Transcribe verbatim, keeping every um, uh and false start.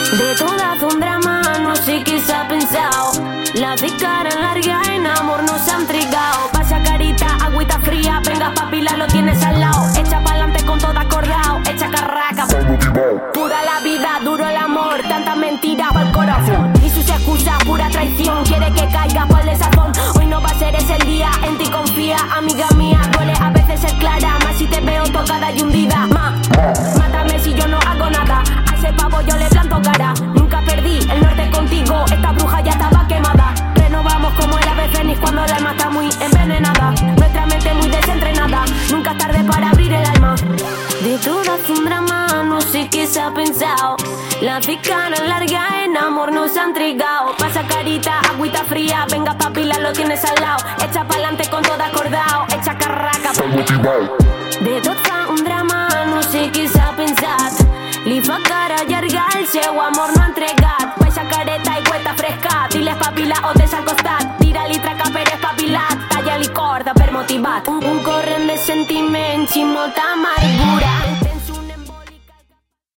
De todas un drama, no sé qué se ha pensado. Las de cara larga en amor no se han entregado. Pasa carita, agüita fría, venga papila, lo tienes al lado. Echa pa'lante con todo acordado, echa carraca. Pura la vida, duro el amor, tanta mentira pa'l corazón. Y sus excusas, pura traición, quiere que caiga por el sazón. Hoy no va a ser ese el día, en ti confía, amiga mía. Duele a veces ser clara, más si te veo tocada y hundida. Ma, mátame si yo no hago nada. A ese pavo yo le planto cara. Nunca perdí el norte contigo, esta bruja ya estaba quemada. Renovamos como el ave fénix cuando el alma está muy envenenada. Nuestra mente muy desentrenada, nunca es tarde para abrir el alma. De todas un drama, no sé qué se ha pensado. La cara larga en amor no se ha entregado. Pasa carita, agüita fría, venga papila, lo tienes al lado. Echa pa'lante con todo acordado, echa carraca. De todas un drama, no sé què s'ha pensat. Li fa cara llarga el seu amor no ha entregat. Baixa careta i cueta fresca, diles papila o des al costat. Tira-li traca per espavilat, talla-li corda per motivat. Un, un corrent de sentiments i molta amargura.